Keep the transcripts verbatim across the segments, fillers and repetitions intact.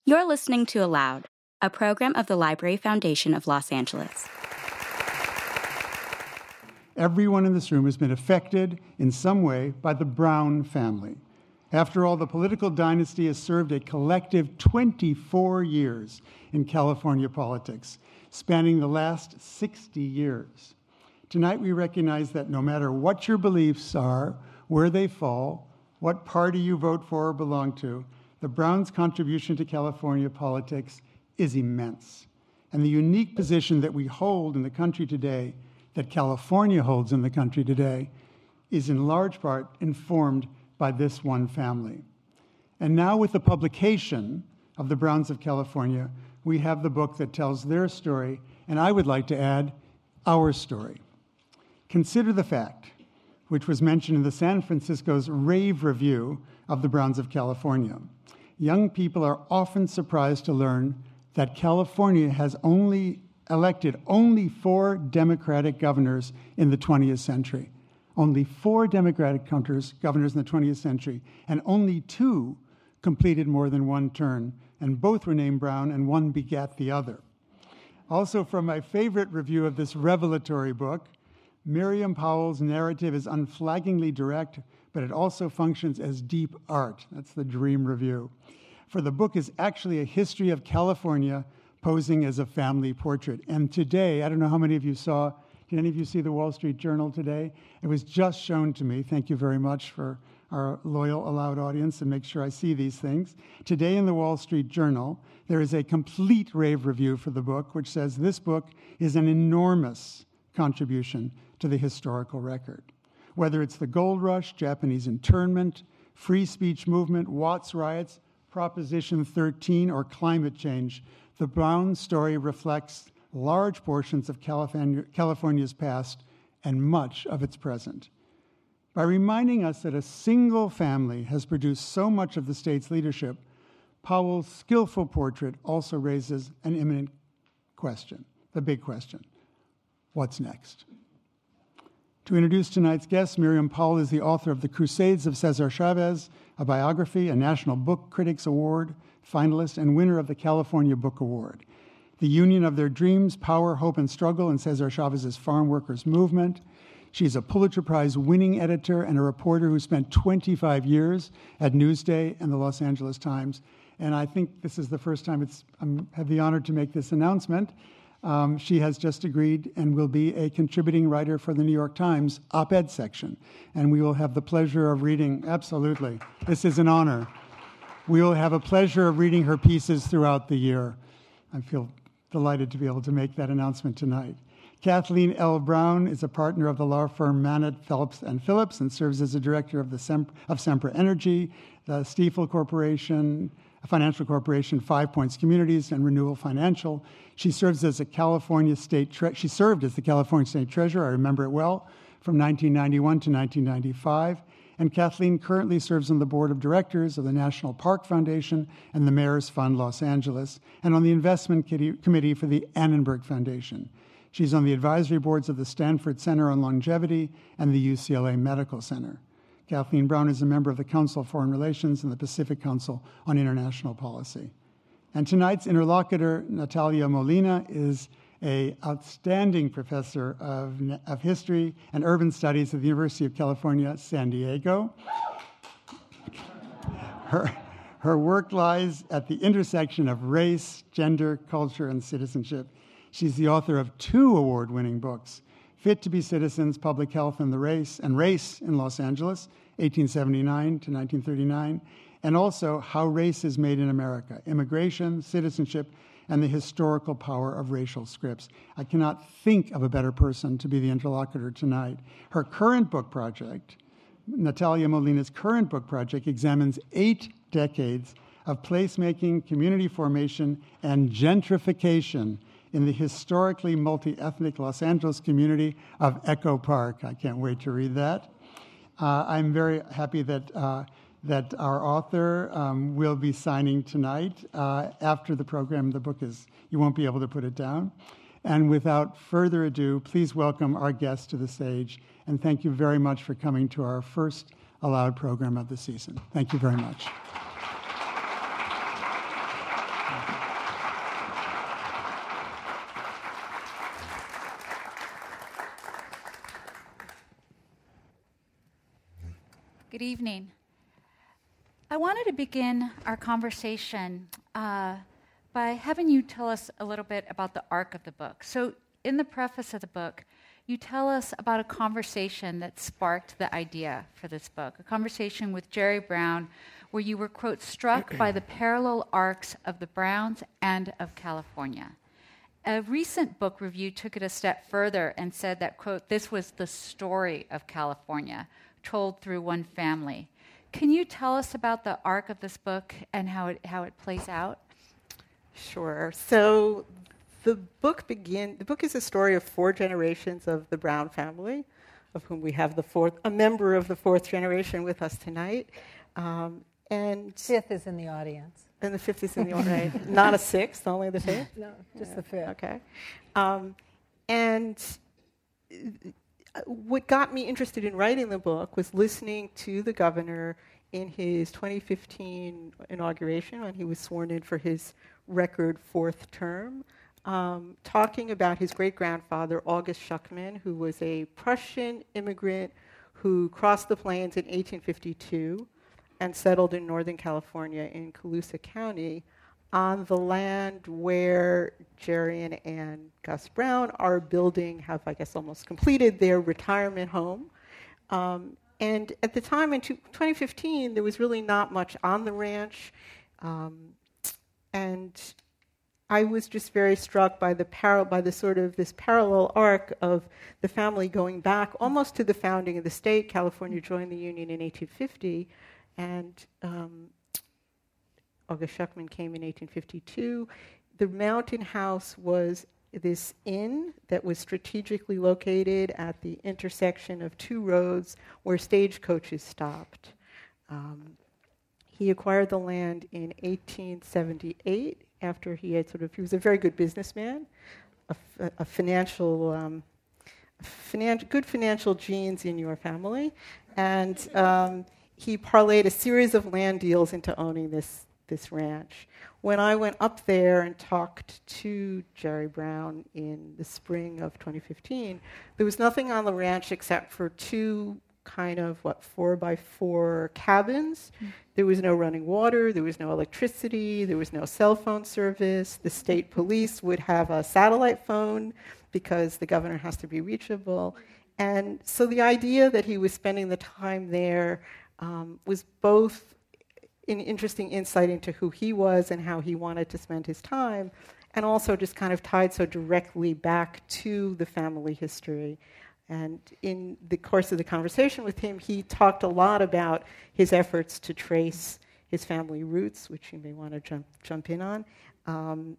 You're listening to Aloud, a program of the Library Foundation of Los Angeles. Everyone in this room has been affected in some way by the Brown family. After all, the political dynasty has served a collective twenty-four years in California politics, spanning the last sixty years. Tonight, we recognize that no matter what your beliefs are, where they fall, what party you vote for or belong to, the Browns' contribution to California politics is immense. And the unique position that we hold in the country today, that California holds in the country today, is in large part informed by this one family. And now with the publication of the Browns of California, we have the book that tells their story, and I would like to add, our story. Consider the fact, which was mentioned in the San Francisco's rave review of the Browns of California. Young people are often surprised to learn that California has only elected only four Democratic governors in the twentieth century. Only four Democratic governors in the twentieth century, and only two completed more than one term, and both were named Brown, and one begat the other. Also, from my favorite review of this revelatory book, Miriam Powell's narrative is unflaggingly direct, but it also functions as deep art. That's the dream review. For the book is actually a history of California posing as a family portrait. And today, I don't know how many of you saw, did any of you see the Wall Street Journal today? It was just shown to me. Thank you very much for our loyal Aloud audience, and make sure I see these things. Today in the Wall Street Journal, there is a complete rave review for the book, which says this book is an enormous contribution to the historical record. Whether it's the gold rush, Japanese internment, free speech movement, Watts riots, Proposition thirteen, or climate change, the Brown story reflects large portions of California, California's past and much of its present. By reminding us that a single family has produced so much of the state's leadership, Powell's skillful portrait also raises an imminent question, the big question: what's next? To introduce tonight's guest, Miriam Powell is the author of The Crusades of Cesar Chavez, a biography, a National Book Critics Award finalist, and winner of the California Book Award. The union of their dreams, power, hope, and struggle in Cesar Chavez's farm workers' movement. She's a Pulitzer Prize-winning editor and a reporter who spent twenty-five years at Newsday and the Los Angeles Times. And I think this is the first time it's, I have the honor to make this announcement. Um, she has just agreed and will be a contributing writer for the New York Times op-ed section. And we will have the pleasure of reading, absolutely, this is an honor. We will have a pleasure of reading her pieces throughout the year. I feel delighted to be able to make that announcement tonight. Kathleen L. Brown is a partner of the law firm Mannett, Phelps and Phillips, and serves as a director of the Sem- of Sempra Energy, the Stiefel Corporation, a financial corporation, Five Points Communities, and Renewal Financial. She serves as a California State. Tre- she served as the California State Treasurer. I remember it well, from nineteen ninety-one to nineteen ninety-five. And Kathleen currently serves on the board of directors of the National Park Foundation and the Mayor's Fund Los Angeles, and on the investment committee for the Annenberg Foundation. She's on the advisory boards of the Stanford Center on Longevity and the U C L A Medical Center. Kathleen Brown is a member of the Council of Foreign Relations and the Pacific Council on International Policy. And tonight's interlocutor, Natalia Molina, is an outstanding professor of, of history and urban studies at the University of California, San Diego. Her, her work lies at the intersection of race, gender, culture, and citizenship. She's the author of two award-winning books, Fit to be Citizens, Public Health and the Race, and Race in Los Angeles, eighteen seventy-nine to nineteen thirty-nine, and also How Race is Made in America, Immigration, Citizenship, and the Historical Power of Racial Scripts. I cannot think of a better person to be the interlocutor tonight. Her current book project, Natalia Molina's current book project, examines eight decades of placemaking, community formation, and gentrification in the historically multi-ethnic Los Angeles community of Echo Park. I can't wait to read that. Uh, I'm very happy that uh, that our author um, will be signing tonight. Uh, after the program, the book is, you won't be able to put it down. And without further ado, please welcome our guest to the stage. And thank you very much for coming to our first Aloud program of the season. Thank you very much. evening. I wanted to begin our conversation uh, by having you tell us a little bit about the arc of the book. So in the preface of the book, you tell us about a conversation that sparked the idea for this book, a conversation with Jerry Brown where you were, quote, struck by the parallel arcs of the Browns and of California. A recent book review took it a step further and said that, quote, this was the story of California told through one family. Can you tell us about the arc of this book and how it how it plays out? Sure. So the book begin. The book is a story of four generations of the Brown family, of whom we have the fourth, a member of the fourth generation with us tonight, um, and fifth is in the audience. And the fifth is in the audience. Not a sixth, only the fifth. No, just yeah. the fifth. Okay. Um, and what got me interested in writing the book was listening to the governor in his twenty fifteen inauguration when he was sworn in for his record fourth term, um, talking about his great-grandfather, August Schuckman, who was a Prussian immigrant who crossed the plains in eighteen fifty-two and settled in Northern California in Colusa County on the land where Jerry and Ann Gus Brown are building, have, I guess, almost completed their retirement home. Um, and at the time, in twenty fifteen, there was really not much on the ranch. Um, and I was just very struck by the par- by the sort of this parallel arc of the family going back almost to the founding of the state. California joined the Union in eighteen fifty, and um, August Schuckman came in eighteen fifty-two. The Mountain House was this inn that was strategically located at the intersection of two roads where stagecoaches stopped. Um, he acquired the land in eighteen seventy-eight after he had sort of, he was a very good businessman, a, f- a financial, um, finan- good financial genes in your family, and um, he parlayed a series of land deals into owning this this ranch. When I went up there and talked to Jerry Brown in the spring of twenty fifteen, there was nothing on the ranch except for two kind of, what, four by four cabins. Mm. There was no running water, there was no electricity, there was no cell phone service. The state police would have a satellite phone because the governor has to be reachable. And so the idea that he was spending the time there um, was both an interesting insight into who he was and how he wanted to spend his time, and also just kind of tied so directly back to the family history. And in the course of the conversation with him, he talked a lot about his efforts to trace his family roots, which you may want to jump jump in on, um,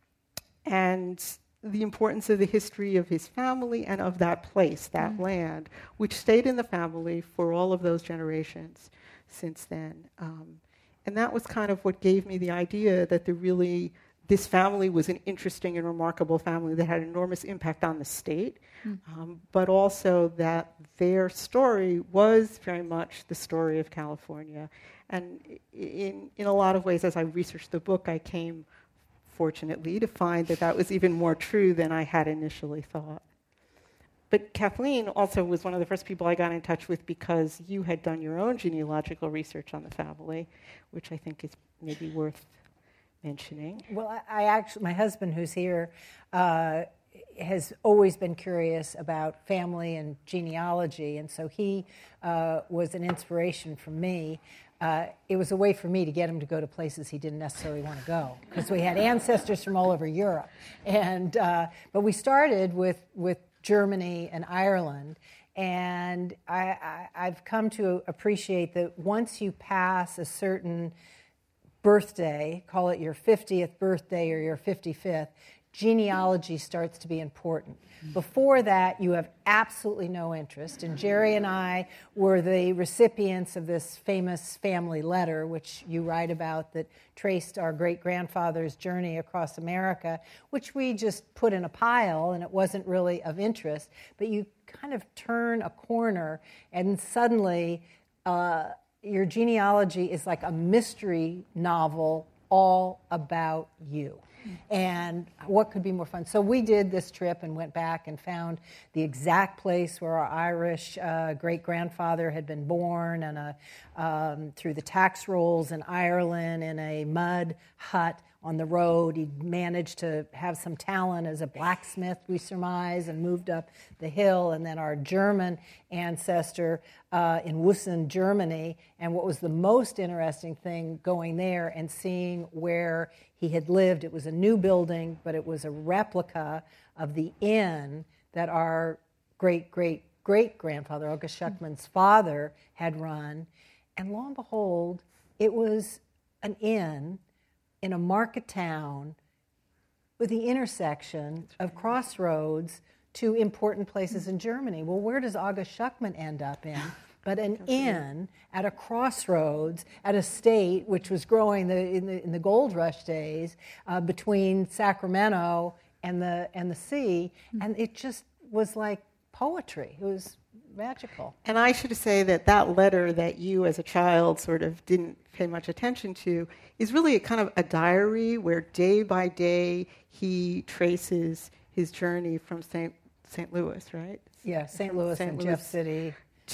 and the importance of the history of his family and of that place, that mm. land, which stayed in the family for all of those generations since then. Um, And that was kind of what gave me the idea that the really, this family was an interesting and remarkable family that had enormous impact on the state, mm. um, but also that their story was very much the story of California. And in, in a lot of ways, as I researched the book, I came, fortunately, to find that that was even more true than I had initially thought. But Kathleen also was one of the first people I got in touch with because you had done your own genealogical research on the family, which I think is maybe worth mentioning. Well, I, I actually, my husband, who's here, uh, has always been curious about family and genealogy, and so he uh, was an inspiration for me. Uh, it was a way for me to get him to go to places he didn't necessarily want to go, because we had ancestors from all over Europe. And uh, but we started with with Germany and Ireland, and I, I, I've come to appreciate that once you pass a certain birthday, call it your fiftieth birthday or your fifty-fifth, genealogy starts to be important. Before that, you have absolutely no interest, and Jerry and I were the recipients of this famous family letter, which you write about, that traced our great-grandfather's journey across America, which we just put in a pile, and it wasn't really of interest, but you kind of turn a corner, and suddenly uh, your genealogy is like a mystery novel all about you. And what could be more fun? So we did this trip and went back and found the exact place where our Irish uh, great-grandfather had been born, and a, um, through the tax rolls in Ireland in a mud hut on the road. He managed to have some talent as a blacksmith, we surmise, and moved up the hill. And then our German ancestor uh, in Wussen, Germany. And what was the most interesting thing going there and seeing where he had lived, it was a new building, but it was a replica of the inn that our great-great-great-grandfather, August Schuckman's father, had run. And lo and behold, it was an inn in a market town with the intersection of crossroads to important places in Germany. Well, where does August Schuckman end up in? But an inn at a crossroads at a state which was growing the, in, the, in the gold rush days uh, between Sacramento and the and the sea, and it just was like poetry. It was magical. And I should say that that letter that you as a child sort of didn't pay much attention to is really a kind of a diary where day by day he traces his journey from Saint Saint Louis, right? Yeah, Saint Louis Saint and Louis Jeff City.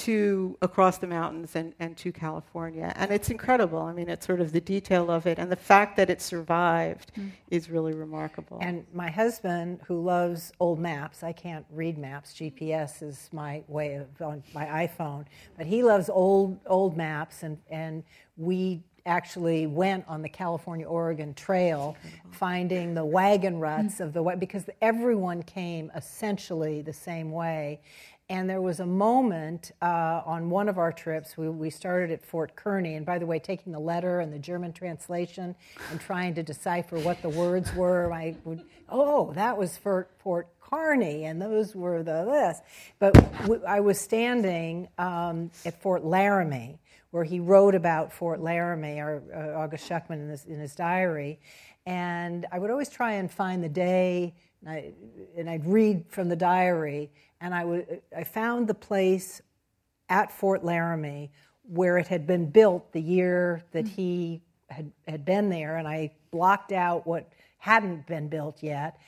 To across the mountains and, and to California. And it's incredible. I mean, it's sort of the detail of it. And the fact that it survived mm. is really remarkable. And my husband, who loves old maps, I can't read maps. G P S is my way of, on my iPhone. But he loves old old maps. And, and we actually went on the California-Oregon Trail, finding the wagon ruts of the way, because everyone came essentially the same way. And there was a moment uh, on one of our trips, we, we started at Fort Kearny, and by the way, taking the letter and the German translation and trying to decipher what the words were, I would, oh, that was Fort, Fort Kearny, and those were the this. But w- I was standing um, at Fort Laramie, where he wrote about Fort Laramie, or uh, August Schuckman in his, in his diary, and I would always try and find the day, and, I, and I'd read from the diary, and I, w- I found the place at Fort Laramie where it had been built the year that he had, had been there, and I blocked out what hadn't been built yet,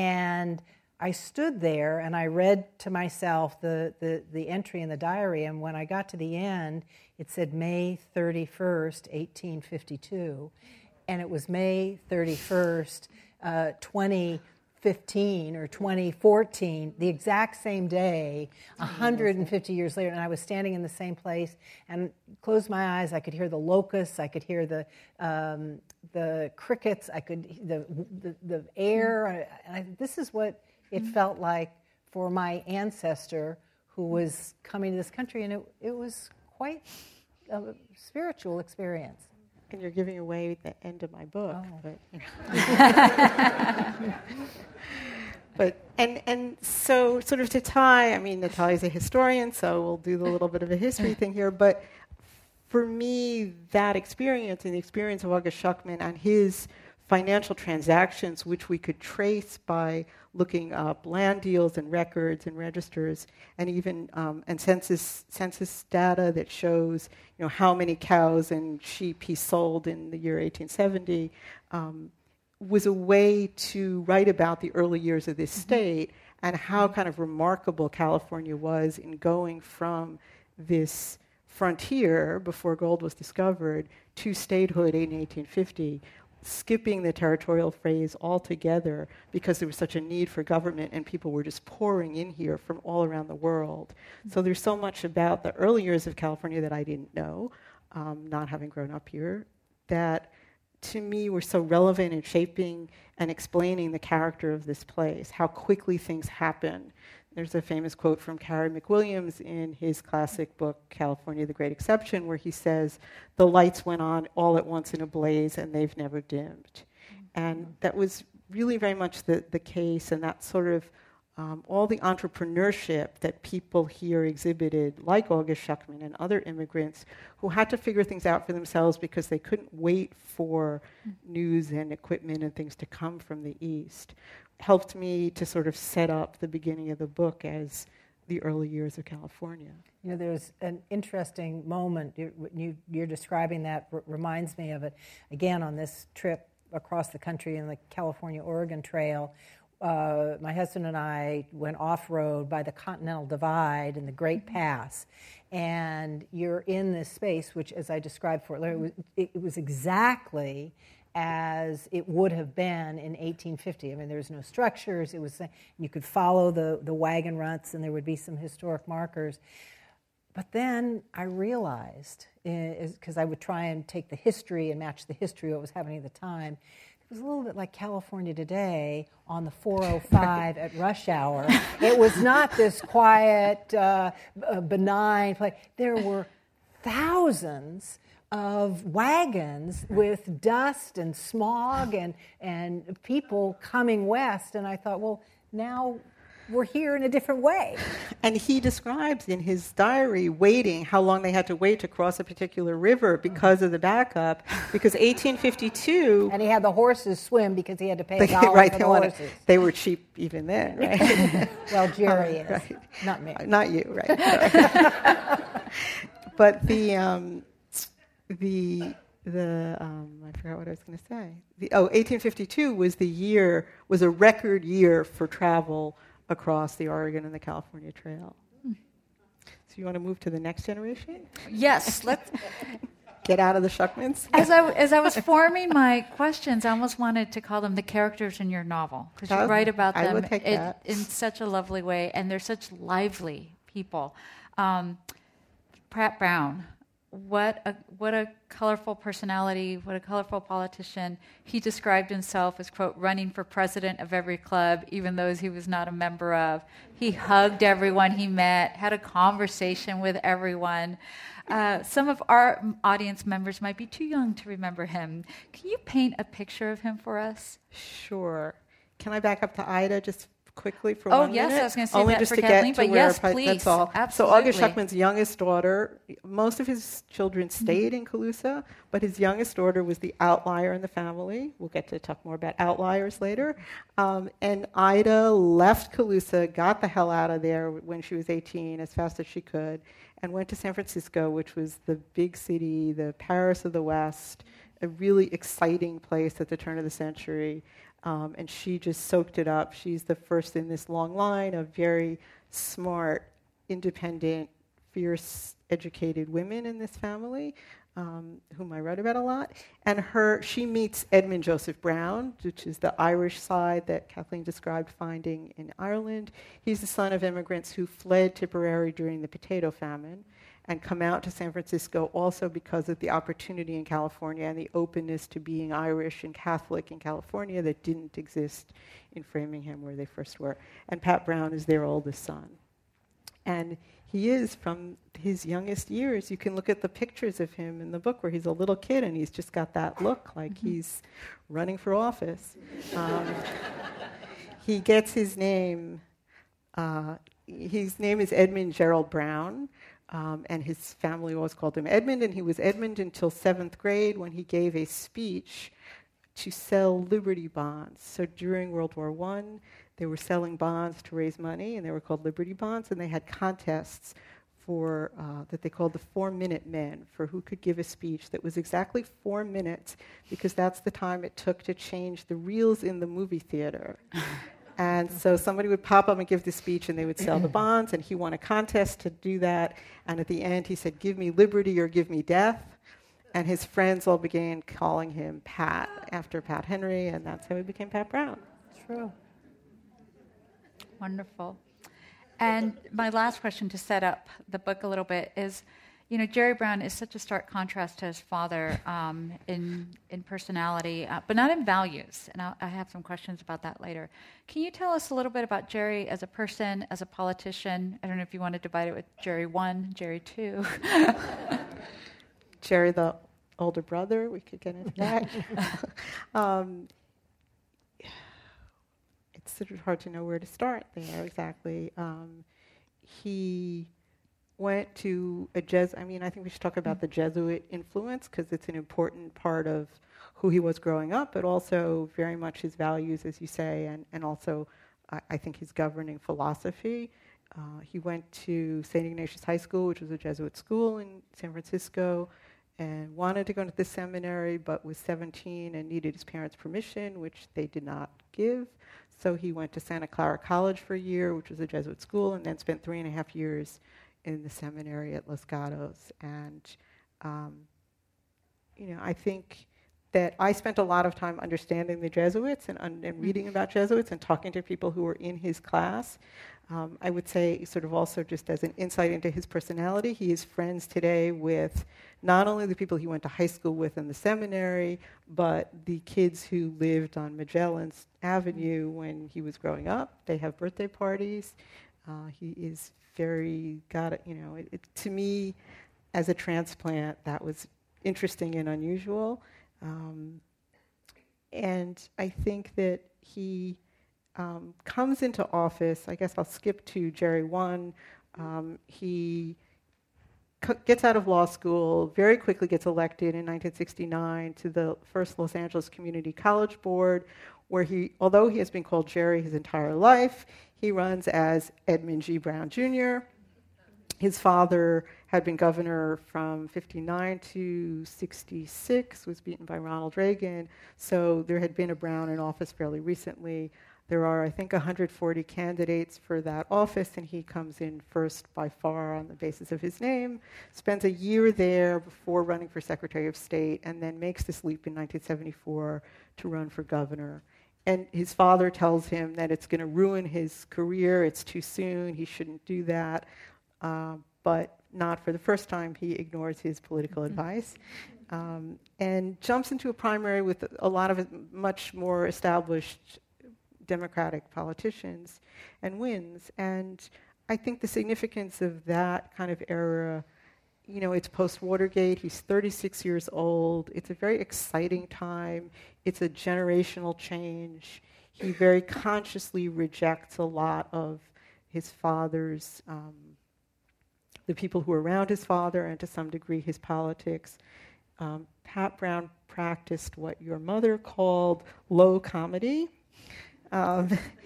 and I stood there and I read to myself the, the, the entry in the diary, and when I got to the end, it said May thirty-first, eighteen fifty-two, and it was May thirty-first, uh, twenty fifteen or twenty fourteen, the exact same day, one hundred fifty years later, and I was standing in the same place, and closed my eyes, I could hear the locusts, I could hear the um, the crickets, I could the the, the air, and I, this is what it felt like for my ancestor who was coming to this country, and it it was quite a spiritual experience. And you're giving away the end of my book, oh. but but and and so sort of to tie. I mean, Natalia's a historian, so we'll do the little bit of a history thing here. But for me, that experience and the experience of August Schuckman and his financial transactions, which we could trace by looking up land deals and records and registers, and even um, and census census data that shows, you know, how many cows and sheep he sold in the year eighteen seventy, um, was a way to write about the early years of this state and how kind of remarkable California was in going from this frontier before gold was discovered to statehood in eighteen fifty. Skipping the territorial phase altogether because there was such a need for government and people were just pouring in here from all around the world. So there's so much about the early years of California that I didn't know, um, not having grown up here, that to me were so relevant in shaping and explaining the character of this place, how quickly things happen. There's a famous quote from Carey McWilliams in his classic book, California, the Great Exception, where he says, the lights went on all at once in a blaze and they've never dimmed. Mm-hmm. And that was really very much the, the case, and that sort of um, all the entrepreneurship that people here exhibited, like August Schuckman and other immigrants who had to figure things out for themselves because they couldn't wait for mm-hmm. news and equipment and things to come from the East, helped me to sort of set up the beginning of the book as the early years of California. You know, there's an interesting moment. You, you, you're describing that r- reminds me of it. Again, on this trip across the country in the California-Oregon Trail, uh, my husband and I went off-road by the Continental Divide and the Great Pass. And you're in this space, which, as I described for Larry, it was, it was exactly as it would have been in eighteen fifty. I mean, there was no structures. It was, you could follow the, the wagon ruts, and there would be some historic markers. But then I realized, because I would try and take the history and match the history of what was happening at the time, it was a little bit like California today on the four oh five at rush hour. It was not this quiet, uh, benign place. There were thousands of wagons with dust and smog and, and people coming west. And I thought, well, now we're here in a different way. And he describes in his diary waiting, how long they had to wait to cross a particular river because of the backup, because eighteen fifty-two... And he had the horses swim because he had to pay a they, dollar right, for they, the wanted, horses. They were cheap even then, right? Well, Jerry um, is, right. not me. Not you, right. But the... Um, The the um, I forgot what I was going to say. The, oh, eighteen fifty-two was the year was a record year for travel across the Oregon and the California Trail. Hmm. So you want to move to the next generation? Yes, let's. Get out of the Schuckmans. As I as I was forming my questions, I almost wanted to call them the characters in your novel, because you write about I them would take it, that. in such a lovely way, and they're such lively people. Um, Pat Brown. What a what a colorful personality, what a colorful politician. He described himself as, quote, running for president of every club, even those he was not a member of. He hugged everyone he met, had a conversation with everyone. Uh, some of our audience members might be too young to remember him. Can you paint a picture of him for us? Sure. Can I back up to Ida just quickly for oh, one yes, minute? I was going to say Only that just for to Kathleen, get to but where yes, I, please. That's all. Absolutely. So August Schuckman's youngest daughter, most of his children stayed in Calusa, but his youngest daughter was the outlier in the family. We'll get to talk more about outliers later. Um, and Ida left Calusa, got the hell out of there when she was eighteen, as fast as she could, and went to San Francisco, which was the big city, the Paris of the West, a really exciting place at the turn of the century. Um, and she just soaked it up. She's the first in this long line of very smart, independent, fierce, educated women in this family, um, whom I write about a lot. And her, she meets Edmund Joseph Brown, which is the Irish side that Kathleen described finding in Ireland. He's the son of immigrants who fled Tipperary during the potato famine and come out to San Francisco also because of the opportunity in California and the openness to being Irish and Catholic in California that didn't exist in Framingham, where they first were. And Pat Brown is their oldest son. And he is, from his youngest years, you can look at the pictures of him in the book where he's a little kid and he's just got that look like mm-hmm. he's running for office. Um, he gets his name, uh, his name is Edmund Gerald Brown. Um, and his family always called him Edmund, and he was Edmund until seventh grade when he gave a speech to sell Liberty bonds. So during World War One, they were selling bonds to raise money, and they were called Liberty bonds, and they had contests for uh, that they called the four-minute men, for who could give a speech that was exactly four minutes, because that's the time it took to change the reels in the movie theater. And so somebody would pop up and give the speech, and they would sell the bonds, and he won a contest to do that. And at the end, he said, "Give me liberty or give me death." And his friends all began calling him Pat, after Pat Henry, and that's how he became Pat Brown. True. Wonderful. And my last question to set up the book a little bit is, you know, Jerry Brown is such a stark contrast to his father um, in in personality, uh, but not in values. And I'll, I have some questions about that later. Can you tell us a little bit about Jerry as a person, as a politician? I don't know if you want to divide it with Jerry one, Jerry two. Jerry, the older brother, we could get into that. um, it's sort of hard to know where to start there exactly. Um, he went to a Jes. I mean, I think we should talk about the Jesuit influence, because it's an important part of who he was growing up, but also very much his values, as you say, and, and also I, I think his governing philosophy. uh, he went to Saint Ignatius High School, which was a Jesuit school in San Francisco, and wanted to go to the seminary, but was seventeen and needed his parents' permission, which they did not give. So he went to Santa Clara College for a year, which was a Jesuit school, and then spent three and a half years in the seminary at Los Gatos. And, um, you know, I think that I spent a lot of time understanding the Jesuits and, un- and reading about Jesuits and talking to people who were in his class. Um, I would say sort of also just as an insight into his personality, he is friends today with not only the people he went to high school with in the seminary, but the kids who lived on Magellan's Avenue when he was growing up. They have birthday parties. Uh, he is very, got it, you know, it, it, to me, as a transplant, that was interesting and unusual. Um, and I think that he um, comes into office, I guess I'll skip to Jerry one. Um, he c- gets out of law school, very quickly gets elected in nineteen sixty-nine to the first Los Angeles Community College Board, where he, although he has been called Jerry his entire life, he runs as Edmund G. Brown Junior His father had been governor from fifty-nine to sixty-six, was beaten by Ronald Reagan, so there had been a Brown in office fairly recently. There are, I think, one hundred forty candidates for that office, and he comes in first by far on the basis of his name, spends a year there before running for Secretary of State, and then makes this leap in nineteen seventy-four to run for governor. And his father tells him that it's going to ruin his career, it's too soon, he shouldn't do that. Uh, but not for the first time, he ignores his political mm-hmm. advice um, and jumps into a primary with a lot of much more established Democratic politicians and wins. And I think the significance of that kind of era, you know, it's post-Watergate, he's thirty-six years old, it's a very exciting time, it's a generational change. He very consciously rejects a lot of his father's um, the people who were around his father, and to some degree his politics. Um, Pat Brown practiced what your mother called low comedy. Um,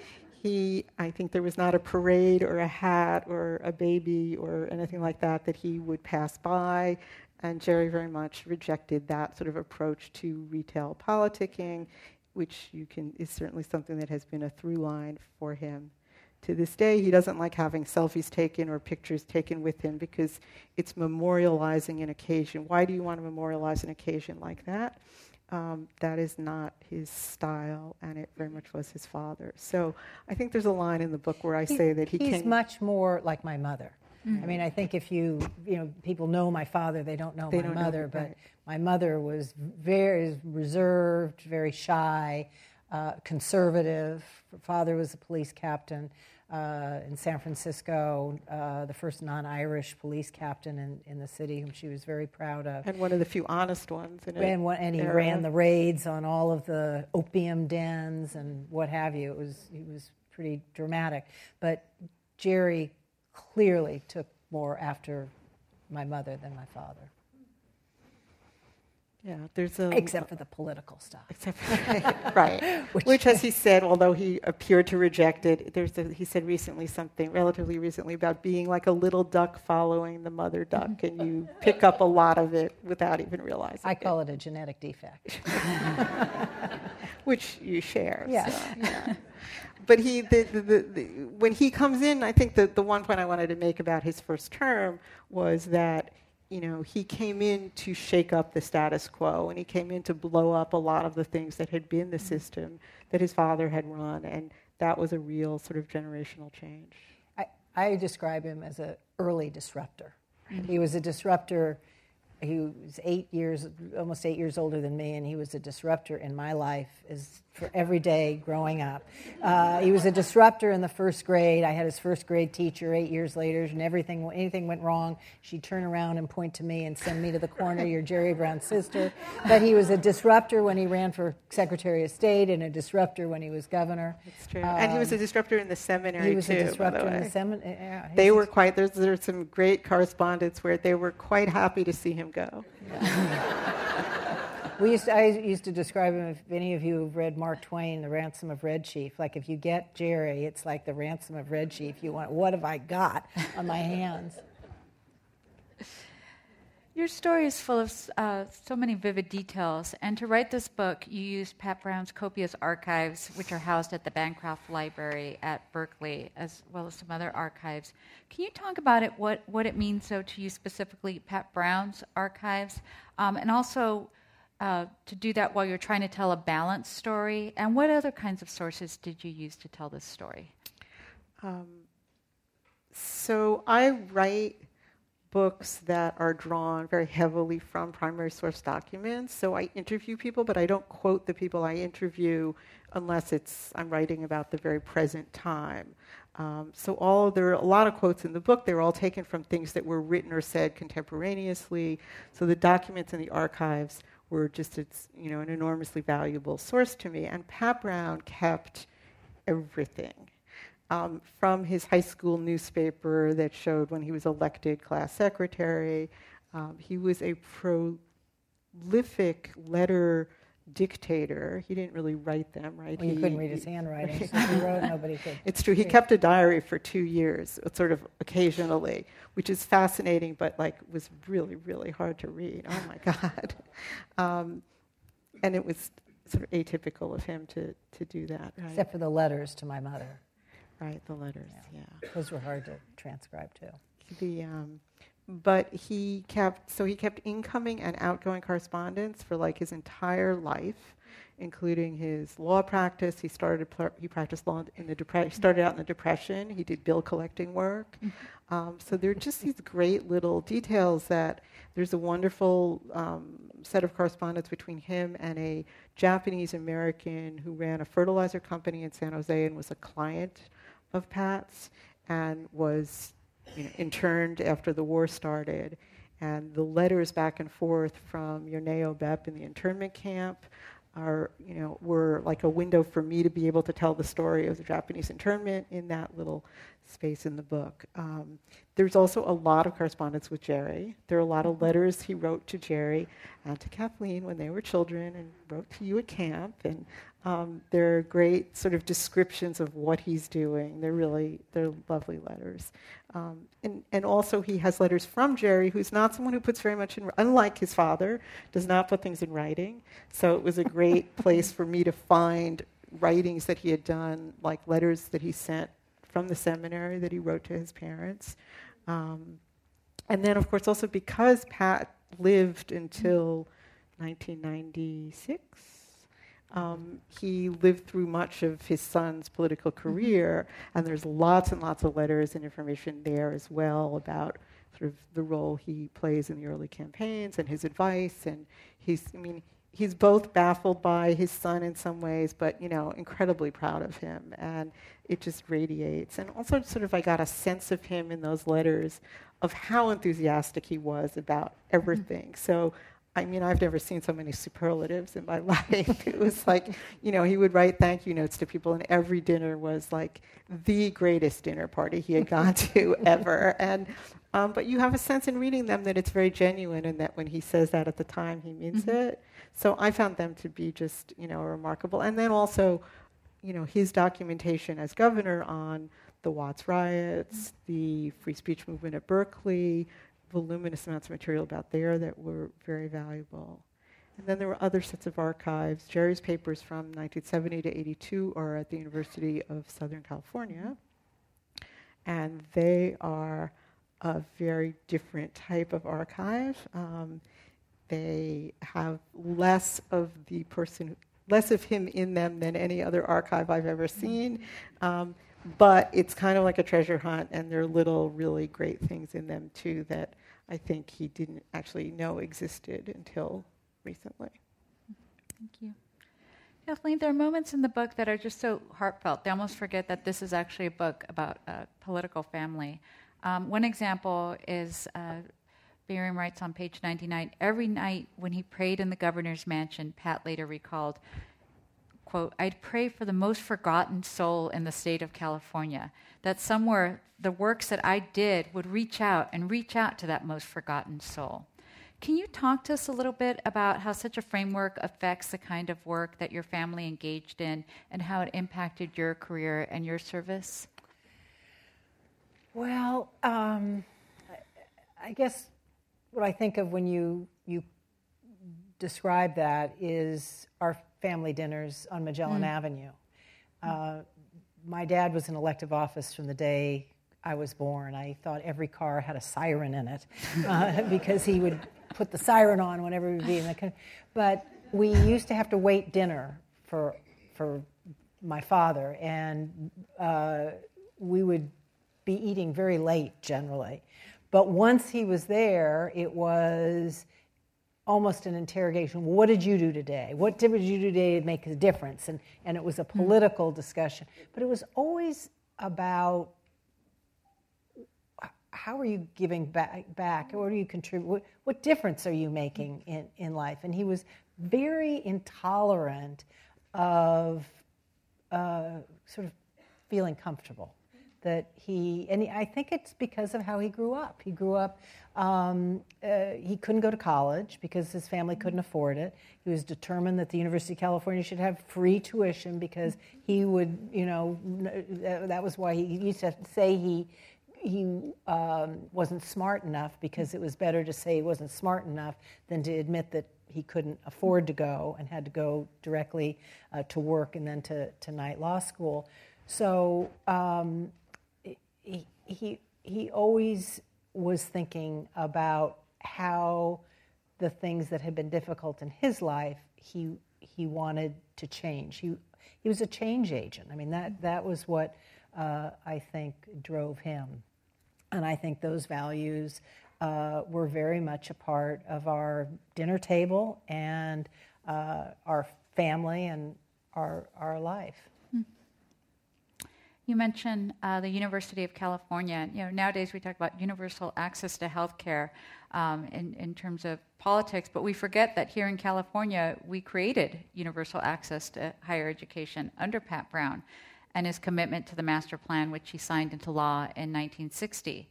he, I think there was not a parade or a hat or a baby or anything like that that he would pass by, and Jerry very much rejected that sort of approach to retail politicking, which you can is certainly something that has been a through line for him. To this day, he doesn't like having selfies taken or pictures taken with him because it's memorializing an occasion. Why do you want to memorialize an occasion like that? Um, that is not his style, and it very much was his father. So I think there's a line in the book where I he, say that he he's can... He's much more like my mother. Mm-hmm. I mean, I think if you, you know, people know my father, they don't know they my don't mother, know, but right. my mother was very reserved, very shy, uh, conservative. Her father was a police captain. Uh, in San Francisco, uh, the first non-Irish police captain in, in the city, whom she was very proud of. And one of the few honest ones in it. And, one, and he era. ran the raids on all of the opium dens and what have you. It was, it was pretty dramatic. But Jerry clearly took more after my mother than my father. Yeah, there's a... Except for the political stuff. Except for, right. Which, Which, as he said, although he appeared to reject it, there's a, he said recently something, relatively recently, about being like a little duck following the mother duck, and you pick up a lot of it without even realizing I it. call it a genetic defect. Which you share. Yeah. So, yeah. But he, the, the, the, the, when he comes in, I think the, the one point I wanted to make about his first term was that you know, he came in to shake up the status quo, and he came in to blow up a lot of the things that had been the system that his father had run, and that was a real sort of generational change. I, I describe him as an early disruptor. Mm-hmm. He was a disruptor. He was eight years, almost eight years older than me, and he was a disruptor in my life as for every day growing up. Uh, he was a disruptor in the first grade. I had his first grade teacher eight years later, and everything, anything went wrong, she'd turn around and point to me and send me to the corner, you're Jerry Brown's sister. But he was a disruptor when he ran for Secretary of State, and a disruptor when he was governor. That's true. Um, and he was a disruptor in the seminary, he was too, a disruptor by the way. in the seminary. Yeah, they were quite, there's, there's some great correspondence where they were quite happy to see him go. We used to, I used to describe him, if any of you have read Mark Twain, The Ransom of Red Chief, like if you get Jerry, it's like the ransom of Red Chief. You want, what have I got on my hands? Your story is full of uh, so many vivid details, and to write this book, you used Pat Brown's copious archives, which are housed at the Bancroft Library at Berkeley, as well as some other archives. Can you talk about it, what, what it means, so to use specifically Pat Brown's archives, um, and also uh, to do that while you're trying to tell a balanced story, and what other kinds of sources did you use to tell this story? Um, so I write books that are drawn very heavily from primary source documents. So I interview people, but I don't quote the people I interview unless it's I'm writing about the very present time. Um, so all there are a lot of quotes in the book. They're all taken from things that were written or said contemporaneously. So the documents in the archives were just it's, you know, an enormously valuable source to me. And Pat Brown kept everything. Um, from his high school newspaper that showed when he was elected class secretary. Um, he was a prolific letter dictator. He didn't really write them, right? Well, you he, couldn't read his handwriting, so he wrote, nobody could. It's true. He read. kept a diary for two years, sort of occasionally, which is fascinating, but like was really, really hard to read. Oh my God. Um, and it was sort of atypical of him to, to do that. Right? Except for the letters to my mother. Right, the letters, yeah. yeah. Those were hard to transcribe too. The, um, but he kept, so he kept incoming and outgoing correspondence for like his entire life, including his law practice. He started, he practiced law in the depression, started out in the Depression. He did bill collecting work. Mm-hmm. Um, so there are just these great little details that there's a wonderful um, set of correspondence between him and a Japanese American who ran a fertilizer company in San Jose and was a client of Pat's and was you know, interned after the war started. And the letters back and forth from Yoneo Bep in the internment camp are, you know, were like a window for me to be able to tell the story of the Japanese internment in that little space in the book. Um, there's also a lot of correspondence with Jerry. There are a lot of letters he wrote to Jerry and to Kathleen when they were children, and wrote to you at camp. And um, they're great sort of descriptions of what he's doing. They're really, they're lovely letters. Um, and, and also he has letters from Jerry, who's not someone who puts very much in, unlike his father, does not put things in writing. So it was a great place for me to find writings that he had done, like letters that he sent from the seminary that he wrote to his parents. Um, and then, of course, also because Pat lived until nineteen ninety-six, um, he lived through much of his son's political career, mm-hmm. and there's lots and lots of letters and information there as well about sort of the role he plays in the early campaigns and his advice. And he's, I mean, he's both baffled by his son in some ways, but, you know, incredibly proud of him. And it just radiates. And also sort of I got a sense of him in those letters of how enthusiastic he was about everything. Mm-hmm. So, I mean, I've never seen so many superlatives in my life. It was like, you know, he would write thank you notes to people, and every dinner was like the greatest dinner party he had gone to ever. And um, but you have a sense in reading them that it's very genuine, and that when he says that at the time, he means mm-hmm. it. So I found them to be just, you know, remarkable. And then also, you know, his documentation as governor on the Watts riots, mm-hmm. the free speech movement at Berkeley, voluminous amounts of material about there that were very valuable. And then there were other sets of archives. Jerry's papers from nineteen seventy to eighty-two are at the University of Southern California. And they are a very different type of archive. Um, they have less of the person, less of him in them than any other archive I've ever seen. Um, but it's kind of like a treasure hunt, and there are little really great things in them too that I think he didn't actually know existed until recently. Thank you. Kathleen, there are moments in the book that are just so heartfelt. They almost forget that this is actually a book about a political family. Um, one example is, uh, Miriam writes on page ninety-nine, every night when he prayed in the governor's mansion, Pat later recalled, quote, I'd pray for the most forgotten soul in the state of California, that somewhere the works that I did would reach out and reach out to that most forgotten soul. can you talk to us a little bit about how such a framework affects the kind of work that your family engaged in and how it impacted your career and your service? Well, um, I, I guess what I think of when you you describe that is our family dinners on Magellan mm. Avenue. Uh, my dad was in elective office from the day I was born. I thought every car had a siren in it uh, because he would put the siren on whenever we would be in the country. But we used to have to wait dinner for for my father, and uh, we would be eating very late generally. But once he was there, it was almost an interrogation. What did you do today? What did you do today to make a difference? And and it was a political mm-hmm. discussion. But it was always about how are you giving back? back? What are you contributing? What, what difference are you making in, in life? And he was very intolerant of uh, sort of feeling comfortable. That he, and he, I think it's because of how he grew up. He grew up, um, uh, he couldn't go to college because his family couldn't afford it. He was determined that the University of California should have free tuition because he would, you know, that was why he used to say he he um, wasn't smart enough because it was better to say he wasn't smart enough than to admit that he couldn't afford to go and had to go directly uh, to work and then to, to night law school. So um, he, he he always was thinking about how the things that had been difficult in his life he he wanted to change. He he was a change agent. I mean that that was what uh, I think drove him, and I think those values uh, were very much a part of our dinner table and uh, our family and our our life. You mentioned uh, the University of California. You know, nowadays we talk about universal access to health care um, in, in terms of politics, but we forget that here in California we created universal access to higher education under Pat Brown and his commitment to the master plan, which he signed into law in nineteen sixty.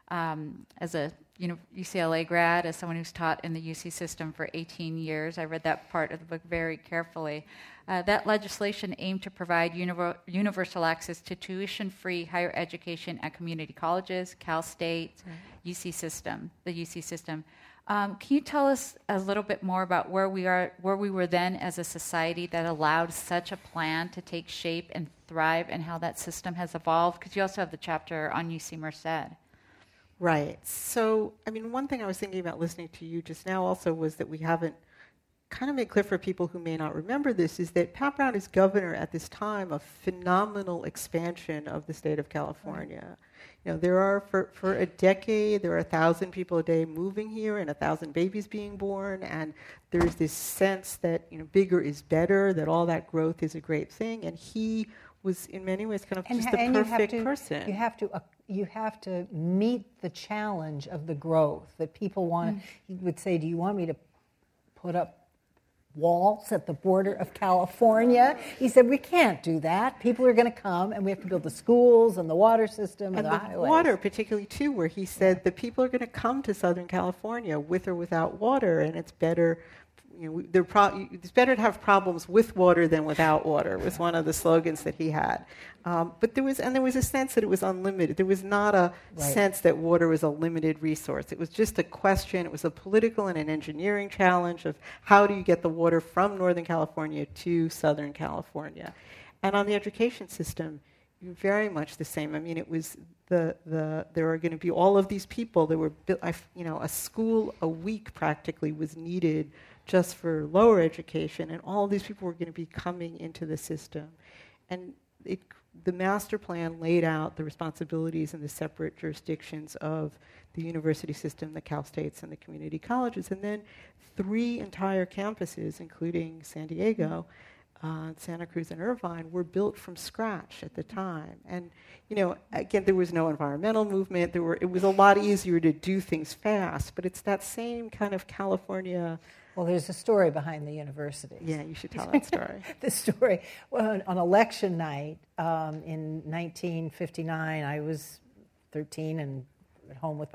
Um, as a you know, U C L A grad, as someone who's taught in the U C system for eighteen years, I read that part of the book very carefully. Uh, that legislation aimed to provide univer- universal access to tuition-free higher education at community colleges, Cal State, mm-hmm. U C system, the U C system. Um, can you tell us a little bit more about where we are, where we were then as a society that allowed such a plan to take shape and thrive, and how that system has evolved? Because you also have the chapter on U C Merced. Right. So, I mean, one thing I was thinking about listening to you just now also was that we haven't kind of made clear for people who may not remember this, is that Pat Brown is governor at this time of phenomenal expansion of the state of California. Right. You know, there are, for, for a decade, there are a thousand people a day moving here and a thousand babies being born, and there's this sense that, you know, bigger is better, that all that growth is a great thing, and he was in many ways kind of and just ha- the perfect you to, person. You have to uh, you have to meet the challenge of the growth that people want. Mm. He would say, "Do you want me to put up walls at the border of California?" He said, "We can't do that. People are going to come, and we have to build the schools and the water system and, and the, the highways." Water, particularly too, where he said yeah. the people are going to come to Southern California with or without water, and it's better. You know, they're pro- it's better to have problems with water than without water, was one of the slogans that he had. Um, but there was, and there was a sense that it was unlimited. There was not a right. sense that water was a limited resource. It was just a question. It was a political and an engineering challenge of how do you get the water from Northern California to Southern California. And on the education system, very much the same. I mean, it was the the there are going to be all of these people. There were, you know, a school a week practically was needed just for lower education, and all of these people were going to be coming into the system. And it, the master plan laid out the responsibilities and the separate jurisdictions of the university system, the Cal States, and the community colleges. And then three entire campuses, including San Diego, uh, Santa Cruz, and Irvine, were built from scratch at the time. And, you know, again, there was no environmental movement. There were, it was a lot easier to do things fast, but it's that same kind of California. Well, there's a story behind the universities. Yeah, you should tell that story. The story. Well, on election night um, in nineteen fifty-nine, I was thirteen and at home with my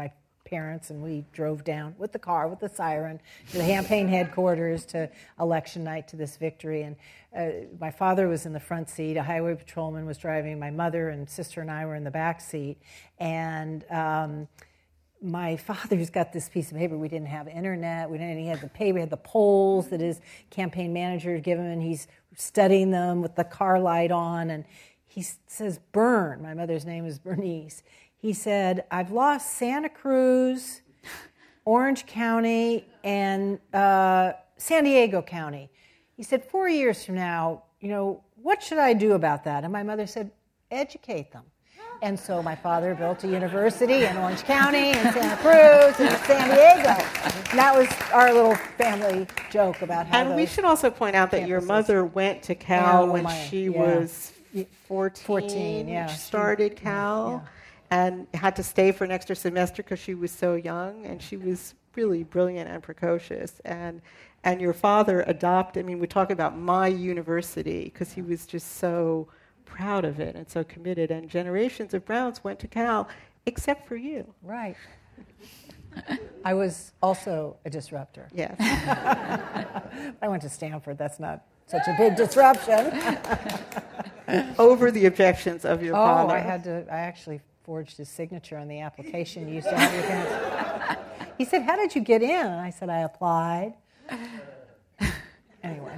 parents, and we drove down with the car, with the siren, to the campaign headquarters to election night, to this victory. And uh, my father was in the front seat, a highway patrolman was driving, my mother and sister and I were in the back seat. And um, my father's got this piece of paper. We didn't have internet. We didn't. He had the paper, he had the polls that his campaign manager had given him, and he's studying them with the car light on. And he says, Bern, my mother's name is Bernice. He said, I've lost Santa Cruz, Orange County, and uh, San Diego County. He said, four years from now, you know, what should I do about that? And my mother said, educate them. And so my father built a university in Orange County and Santa Cruz and San Diego. And that was our little family joke about how. And we should also point out that campuses. Your mother went to Cal oh, when my, she yeah. was fourteen. fourteen, yeah. She started Cal yeah, yeah. and had to stay for an extra semester because she was so young, and she was really brilliant and precocious. And and your father adopted. I mean, we talk about my university because he was just so proud of it and so committed, and generations of Browns went to Cal, except for you. Right. I was also a disruptor. Yes. I went to Stanford. That's not such a big disruption. Over the objections of your oh, father. I had to. I actually forged his signature on the application you used to have your parents. He said, "How did you get in?" And I said, "I applied." Anyway.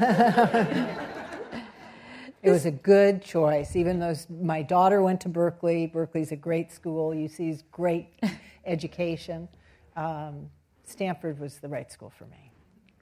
It was a good choice, even though my daughter went to Berkeley. Berkeley's a great school. U C's great education. Um, Stanford was the right school for me.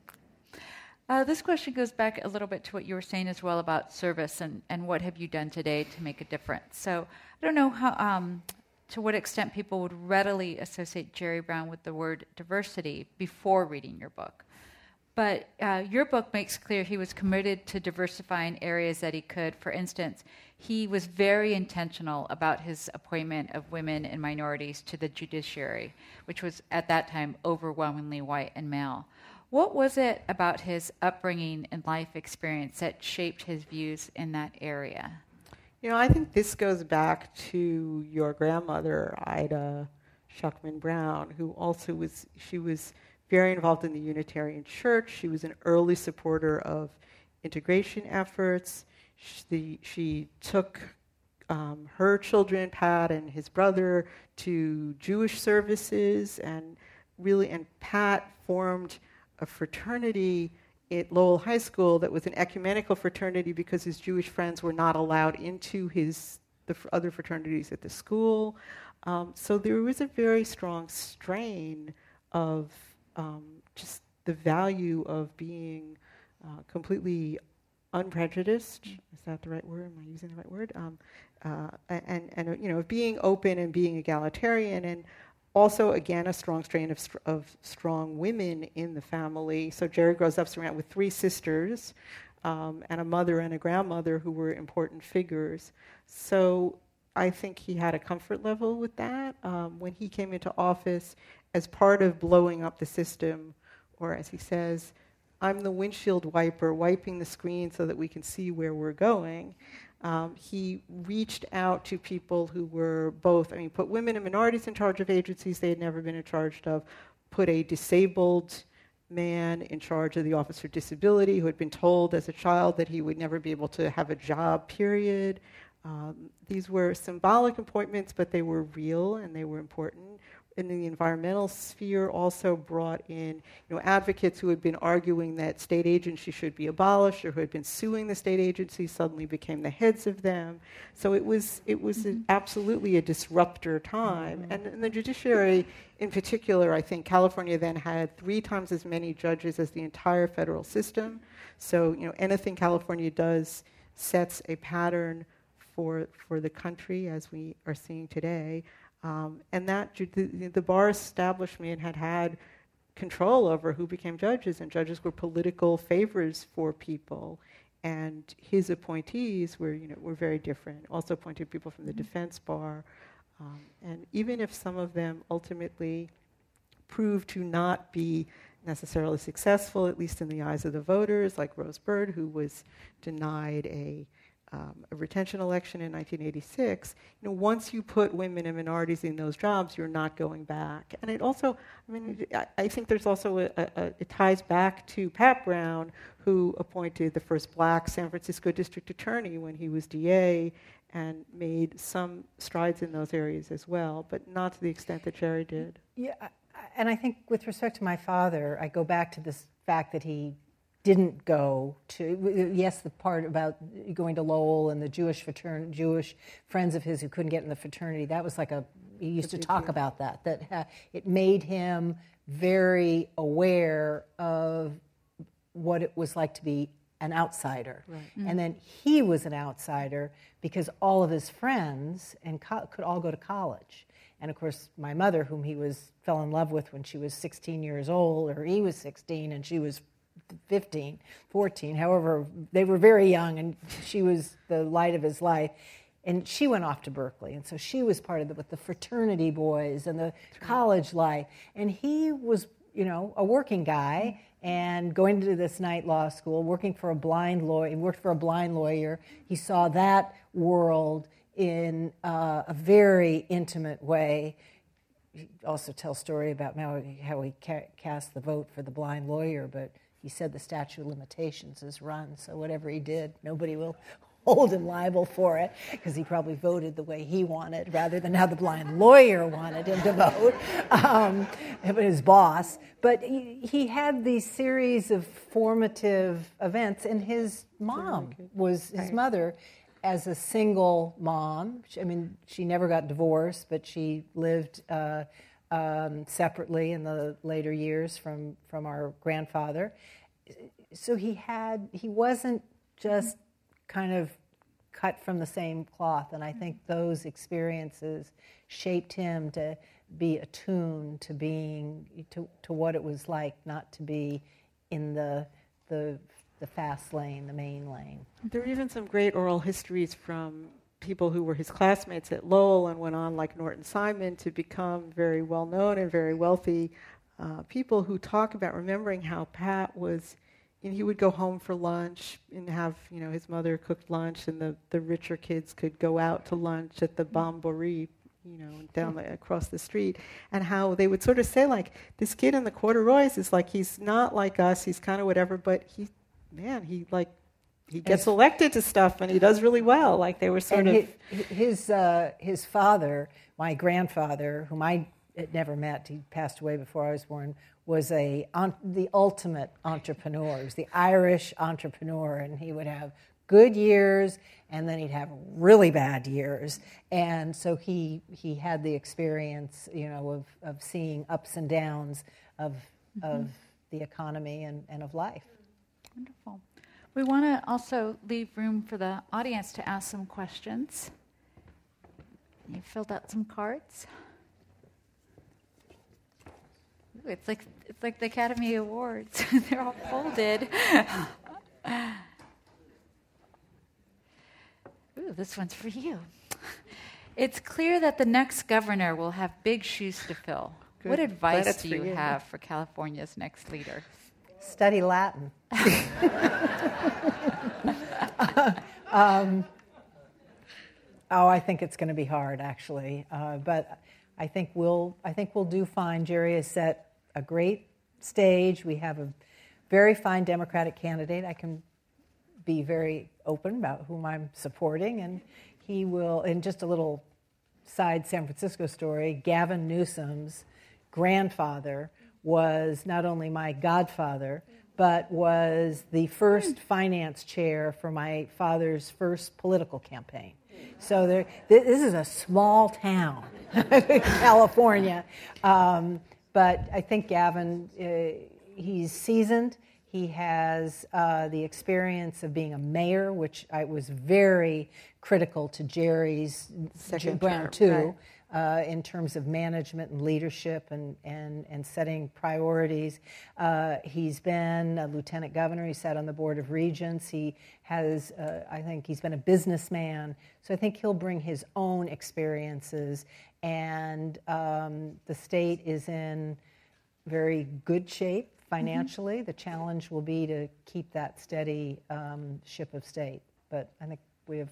Uh, this question goes back a little bit to what you were saying as well about service and, and what have you done today to make a difference. So I don't know how, um, to what extent people would readily associate Jerry Brown with the word diversity before reading your book. But uh, your book makes clear he was committed to diversifying areas that he could. For instance, he was very intentional about his appointment of women and minorities to the judiciary, which was at that time overwhelmingly white and male. What was it about his upbringing and life experience that shaped his views in that area? You know, I think this goes back to your grandmother, Ida Schuckman Brown, who also was, she was very involved in the Unitarian Church. She was an early supporter of integration efforts. She, she took um, her children, Pat and his brother, to Jewish services, and really, and Pat formed a fraternity at Lowell High School that was an ecumenical fraternity because his Jewish friends were not allowed into his the f- other fraternities at the school. Um, so there was a very strong strain of Um, just the value of being uh, completely unprejudiced. Is that the right word? Am I using the right word? Um, uh, and, and uh, you know, being open and being egalitarian, and also, again, a strong strain of, str- of strong women in the family. So Jerry grows up surrounded with three sisters um, and a mother and a grandmother who were important figures. So I think he had a comfort level with that. Um, when he came into office, as part of blowing up the system, or as he says, I'm the windshield wiper, wiping the screen so that we can see where we're going. Um, he reached out to people who were both, I mean, put women and minorities in charge of agencies they had never been in charge of, put a disabled man in charge of the Office for Disability who had been told as a child that he would never be able to have a job, period. Um, these were symbolic appointments, but they were real and they were important. In the environmental sphere, also brought in, you know, advocates who had been arguing that state agencies should be abolished, or who had been suing the state agencies, suddenly became the heads of them. So it was it was mm-hmm. a, absolutely a disruptor time. Mm-hmm. And in the judiciary, in particular, I think California then had three times as many judges as the entire federal system. So, you know, anything California does sets a pattern for for the country, as we are seeing today. Um, and that ju- the, the bar establishment had had control over who became judges, and judges were political favors for people. And his appointees were, you know, were very different. Also appointed people from the defense bar, um, and even if some of them ultimately proved to not be necessarily successful, at least in the eyes of the voters, like Rose Bird, who was denied a um, a retention election in nineteen eighty-six, you know, once you put women and minorities in those jobs, you're not going back. And it also, I mean, I, I think there's also a, a, a, it ties back to Pat Brown, who appointed the first black San Francisco district attorney when he was D A, and made some strides in those areas as well, but not to the extent that Jerry did. Yeah, I, and I think with respect to my father, I go back to this fact that he didn't go to, yes, the part about going to Lowell and the Jewish fraternity, Jewish friends of his who couldn't get in the fraternity, that was like a, he used to talk about that, that uh, it made him very aware of what it was like to be an outsider. Right. Mm-hmm. And then he was an outsider because all of his friends and co- could all go to college. And of course, my mother, whom he was fell in love with when she was sixteen years old, or he was sixteen and she was fifteen, fourteen, however, they were very young, and she was the light of his life. And she went off to Berkeley, and so she was part of the, with the fraternity boys and the college life. And he was, you know, a working guy and going to this night law school, working for a blind lawyer. He worked for a blind lawyer. He saw that world in uh, a very intimate way. He also tells a story about how he, how he ca- cast the vote for the blind lawyer, but he said the statute of limitations is run, so whatever he did, nobody will hold him liable for it, because he probably voted the way he wanted rather than how the blind lawyer wanted him to vote, um, his boss. But he, he had these series of formative events, and his mom was, his right. mother, as a single mom, I mean, she never got divorced, but she lived uh, um, separately in the later years from, from our grandfather. So he had, he wasn't just kind of cut from the same cloth, and I think those experiences shaped him to be attuned to being, to, to what it was like not to be in the, the, the fast lane, the main lane. There are even some great oral histories from people who were his classmates at Lowell and went on, like Norton Simon, to become very well-known and very wealthy uh, people who talk about remembering how Pat was, and he would go home for lunch and have, you know, his mother cooked lunch, and the, the richer kids could go out to lunch at the Bamboree, you know, down the, across the street, and how they would sort of say, like, this kid in the corduroys is like, he's not like us, he's kind of whatever, but he, man, he like, he gets elected to stuff and he does really well. Like they were sort and of... His, his, uh, his father, my grandfather, whom I had never met, he passed away before I was born, was a on, the ultimate entrepreneur. He was the Irish entrepreneur, and he would have good years and then he'd have really bad years. And so he he had the experience, you know, of, of seeing ups and downs of mm-hmm. of the economy and, and of life. Wonderful. We want to also leave room for the audience to ask some questions. You filled out some cards. Ooh, it's like it's like the Academy Awards. They're all folded. Ooh, this one's for you. It's clear that the next governor will have big shoes to fill. Good. What advice That's do for you you. have for California's next leader? Study Latin. um, oh, I think it's going to be hard, actually. Uh, but I think we'll. I think we'll do fine. Jerry has set a great stage. We have a very fine Democratic candidate. I can be very open about whom I'm supporting, and he will. And just a little side San Francisco story: Gavin Newsom's grandfather was not only my godfather, but was the first finance chair for my father's first political campaign. So there, this is a small town, California. Um, but I think Gavin, uh, he's seasoned. He has uh, the experience of being a mayor, which I was very critical to Jerry's Second Brown term, too. right. Uh, in terms of management and leadership and, and, and setting priorities. Uh, he's been a lieutenant governor. He sat on the Board of Regents. He has, uh, I think he's been a businessman. So I think he'll bring his own experiences. And um, the state is in very good shape financially. Mm-hmm. The challenge will be to keep that steady um, ship of state. But I think we have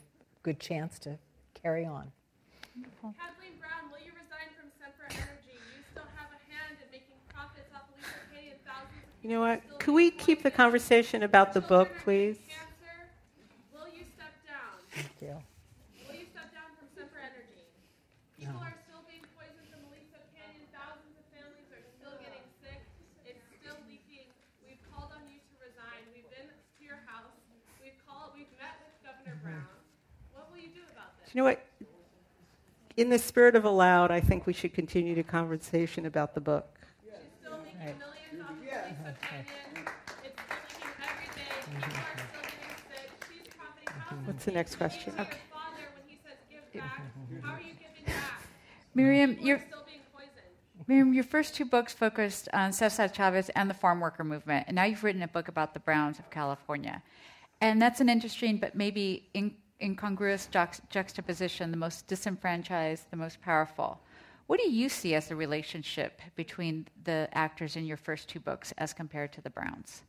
good chance to carry on. Kathleen Brown, will you resign from Sempra Energy? You still have a hand in making profits off Lisa Kay and thousands of You know what? Could we keep the conversation about the book, please? Cancer. Will you step down? Thank you. Will you step down from Sempra Energy? People are still being poisoned from Aliso Canyon. Thousands of families are still getting sick. It's still leaking. We've called on you to resign. We've been to your house. We've called. We've met with Governor Brown. What will you do about this? You know what? In the spirit of allowed, I think we should continue the conversation about the book. She's still leaking right. millions off of Aliso Canyon. It's still leaking every day. People are still getting sick. She's profiting thousands. What's the next question? Okay. Your father, when he says give back, how are you giving back? Miriam, People you're are still being poisoned. Miriam, your first two books focused on Cesar Chavez and the farm worker movement, and now you've written a book about the Browns of California. And that's an interesting but maybe in, incongruous juxt- juxtaposition, the most disenfranchised, the most powerful. What do you see as the relationship between the actors in your first two books as compared to the Browns?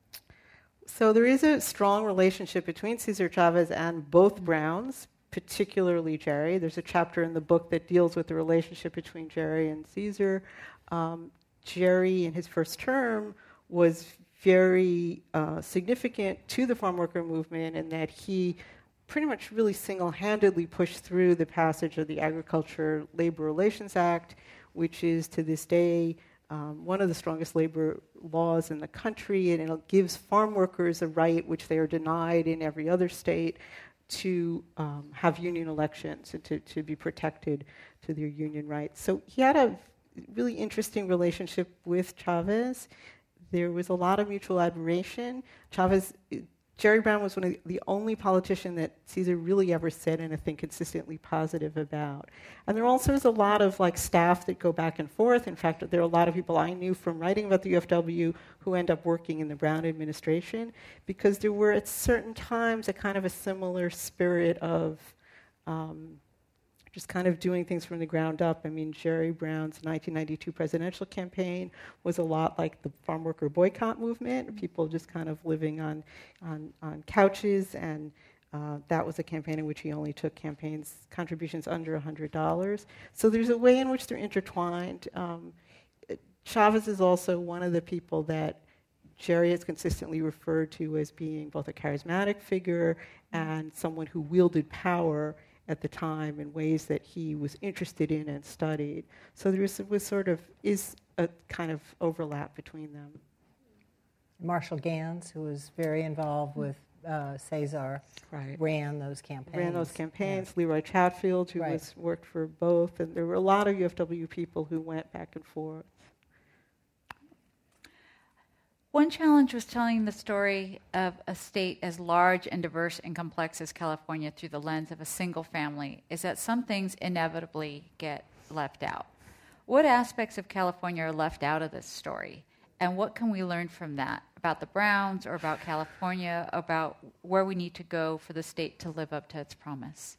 So there is a strong relationship between Cesar Chavez and both Browns, particularly Jerry. There's a chapter in the book that deals with the relationship between Jerry and Cesar. Um, Jerry, in his first term, was very uh, significant to the farm worker movement in that he pretty much really single-handedly pushed through the passage of the Agriculture Labor Relations Act, which is to this day um, one of the strongest labor laws in the country, and it gives farm workers a right which they are denied in every other state to um, have union elections and to, to be protected to their union rights. So he had a really interesting relationship with Chavez. There was a lot of mutual admiration. Chavez, Jerry Brown was one of the, the only politician that Cesar really ever said anything consistently positive about. And there also is a lot of like staff that go back and forth. In fact, there are a lot of people I knew from writing about the U F W who end up working in the Brown administration because there were at certain times a kind of a similar spirit of um, just kind of doing things from the ground up. I mean, Jerry Brown's nineteen ninety-two presidential campaign was a lot like the farm worker boycott movement, people just kind of living on, on, on couches, and uh, that was a campaign in which he only took campaigns contributions under one hundred dollars. So there's a way in which they're intertwined. Um, Chavez is also one of the people that Jerry has consistently referred to as being both a charismatic figure and someone who wielded power at the time in ways that he was interested in and studied. So there was, was sort of, is a kind of overlap between them. Marshall Gans, who was very involved with uh, Cesar, right. ran those campaigns. Ran those campaigns. Yeah. Leroy Chatfield, who right. was worked for both. And there were a lot of U F W people who went back and forth. One challenge was telling the story of a state as large and diverse and complex as California through the lens of a single family is that some things inevitably get left out. What aspects of California are left out of this story? And what can we learn from that about the Browns or about California, about where we need to go for the state to live up to its promise?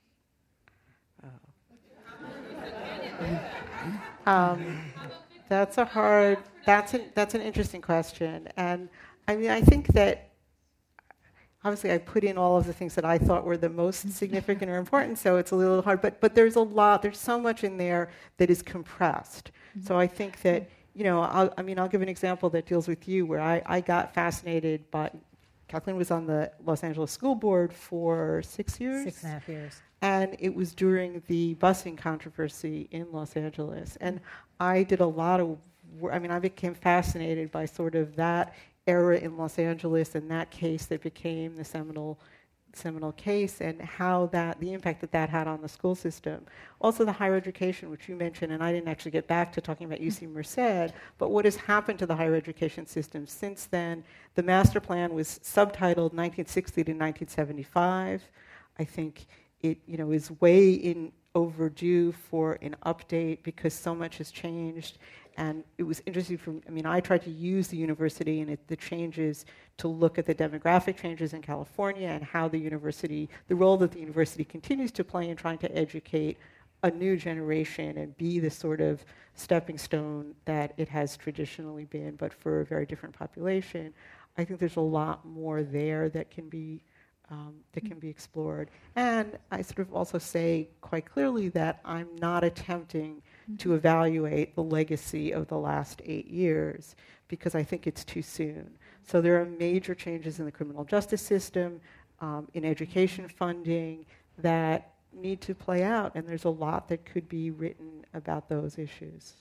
Oh. um, that's a hard... That's an, that's an interesting question. And I mean, I think that obviously I put in all of the things that I thought were the most significant or important, so it's a little hard. But, but there's a lot, there's so much in there that is compressed. Mm-hmm. So I think that, you know, I'll, I mean, I'll give an example that deals with you, where I, I got fascinated by, Kathleen was on the Los Angeles School Board for six years? Six and a half years. And it was during the busing controversy in Los Angeles. And I did a lot of I mean, I became fascinated by sort of that era in Los Angeles and that case that became the seminal, seminal case, and how that, the impact that that had on the school system. Also the higher education, which you mentioned, and I didn't actually get back to talking about U C Merced, but what has happened to the higher education system since then? The master plan was subtitled nineteen sixty to nineteen seventy-five. I think it, you know, is way in overdue for an update because so much has changed. And it was interesting for, I mean, I tried to use the university and it, the changes to look at the demographic changes in California and how the university, the role that the university continues to play in trying to educate a new generation and be the sort of stepping stone that it has traditionally been, but for a very different population. I think there's a lot more there that can be um, that can be explored. And I sort of also say quite clearly that I'm not attempting mm-hmm. to evaluate the legacy of the last eight years because I think it's too soon. So there are major changes in the criminal justice system, um, in education funding that need to play out, and there's a lot that could be written about those issues.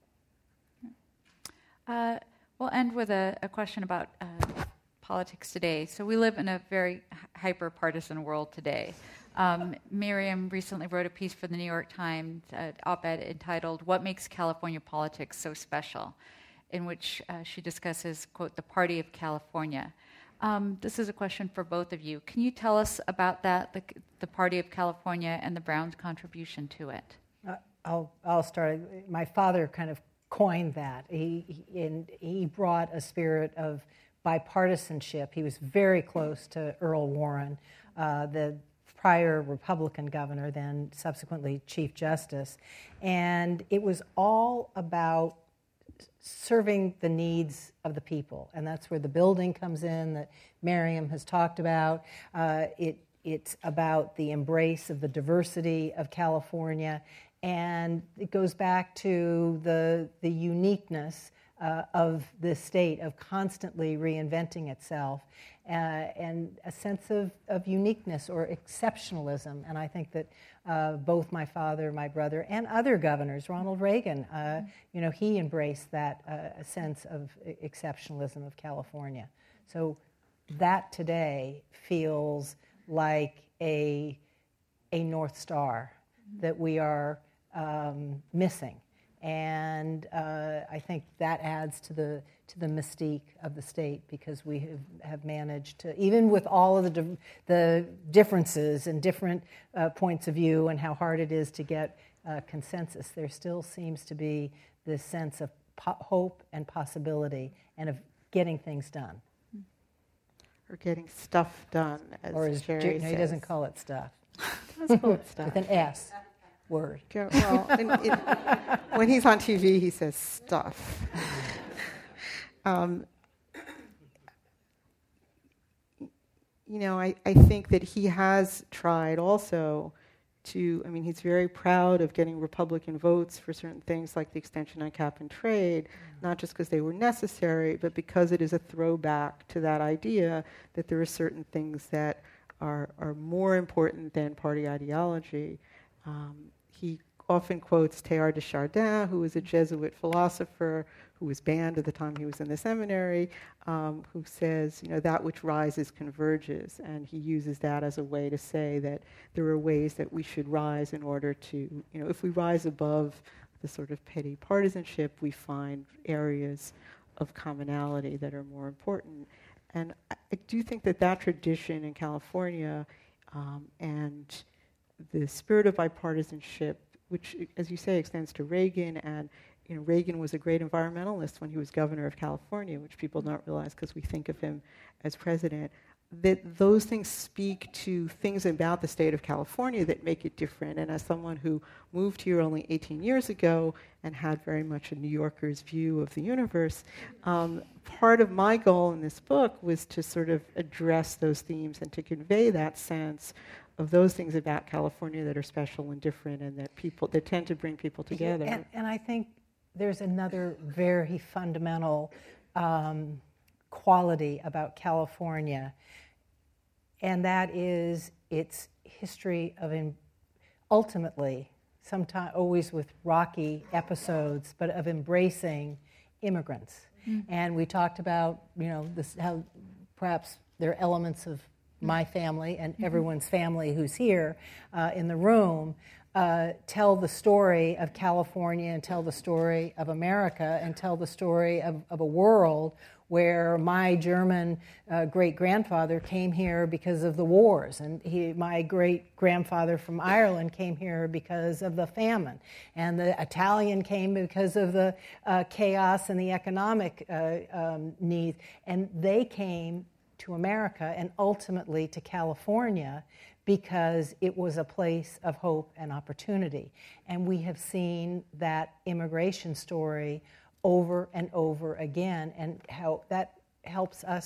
Uh, we'll end with a, a question about uh, politics today. So we live in a very hyper-partisan world today. Um, Miriam recently wrote a piece for the New York Times, an op-ed entitled, "What Makes California Politics So Special?" in which uh, she discusses, quote, the Party of California. Um, this is a question for both of you. Can you tell us about that, the, the Party of California and the Browns' contribution to it? Uh, I'll, I'll start. My father kind of coined that. He, he, and he brought a spirit of bipartisanship. He was very close to Earl Warren, uh, the prior Republican governor, then subsequently Chief Justice. And it was all about serving the needs of the people. And that's where the building comes in that Miriam has talked about. Uh, it, it's about the embrace of the diversity of California. And it goes back to the, the uniqueness uh, of this state, of constantly reinventing itself, uh, and a sense of, of uniqueness or exceptionalism. And I think that uh, both my father, my brother, and other governors, Ronald Reagan, uh, you know, he embraced that uh, sense of exceptionalism of California. So that today feels like a, a North Star that we are um, missing. And uh, I think that adds to the to the mystique of the state, because we have, have managed to, even with all of the di- the differences and different uh, points of view and how hard it is to get uh, consensus, there still seems to be this sense of po- hope and possibility and of getting things done. Or getting stuff done, as Or as Jerry Jer- says. no, he doesn't call it stuff. Let's call it stuff. With an S word. Go, well, in, in, when he's on T V, he says stuff. Um, you know, I, I think that he has tried also to, I mean, he's very proud of getting Republican votes for certain things like the extension on cap and trade, mm-hmm. not just because they were necessary, but because it is a throwback to that idea that there are certain things that are, are more important than party ideology. Um, he often quotes Teilhard de Chardin, who was a Jesuit philosopher who was banned at the time he was in the seminary, um, who says, you know, that which rises converges. And he uses that as a way to say that there are ways that we should rise in order to, you know, if we rise above the sort of petty partisanship, we find areas of commonality that are more important. And I, I do think that that tradition in California um, and the spirit of bipartisanship, which, as you say, extends to Reagan, and you know, Reagan was a great environmentalist when he was governor of California, which people don't realize because we think of him as president, that those things speak to things about the state of California that make it different. And as someone who moved here only eighteen years ago and had very much a New Yorker's view of the universe, um, part of my goal in this book was to sort of address those themes and to convey that sense of those things about California that are special and different and that people that tend to bring people together. And, and I think there's another very fundamental um, quality about California, and that is its history of in, ultimately, sometimes always with rocky episodes, but of embracing immigrants. Mm-hmm. And we talked about, you know, this, how perhaps there are elements of my family and mm-hmm. everyone's family who's here uh, in the room uh, tell the story of California and tell the story of America and tell the story of, of a world where my German uh, great-grandfather came here because of the wars, and he, my great-grandfather from Ireland came here because of the famine, and the Italian came because of the uh, chaos and the economic uh, um, needs, and they came to America and ultimately to California because it was a place of hope and opportunity. And we have seen that immigration story over and over again, and how that helps us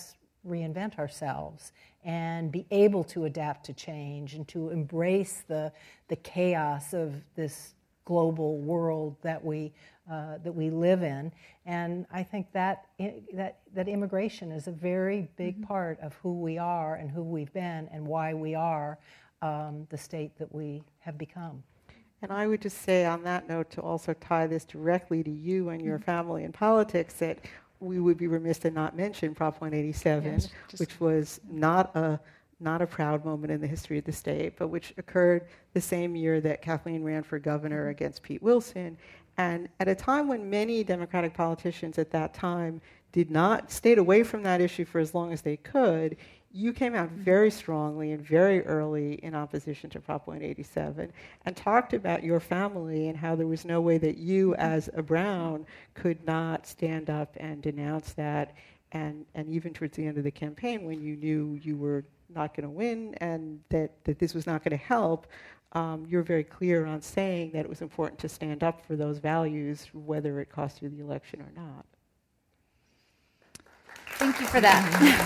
reinvent ourselves and be able to adapt to change and to embrace the, the chaos of this global world that we uh, that we live in. And I think that that that immigration is a very big mm-hmm. part of who we are and who we've been and why we are um, the state that we have become. And I would just say on that note, to also tie this directly to you and your mm-hmm. family and politics, that we would be remiss to not mention Prop one eighty-seven, yes, which was not a not a proud moment in the history of the state, but which occurred the same year that Kathleen ran for governor mm-hmm. against Pete Wilson. And at a time when many Democratic politicians at that time did not, stayed away from that issue for as long as they could, you came out very strongly and very early in opposition to Prop one eighty-seven and talked about your family and how there was no way that you as a Brown could not stand up and denounce that. And, and even towards the end of the campaign, when you knew you were not going to win and that, that this was not going to help, um, you're very clear on saying that it was important to stand up for those values, whether it cost you the election or not. Thank you for that.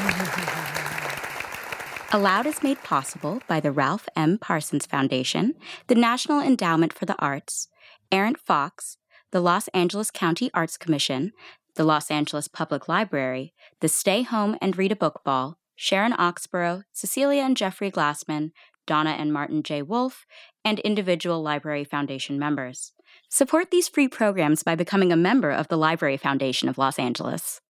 Aloud is made possible by the Ralph M. Parsons Foundation, the National Endowment for the Arts, Arent Fox, the Los Angeles County Arts Commission, the Los Angeles Public Library, the Stay Home and Read a Book Ball, Sharon Oxborough, Cecilia and Jeffrey Glassman, Donna and Martin J. Wolf, and individual Library Foundation members. Support these free programs by becoming a member of the Library Foundation of Los Angeles.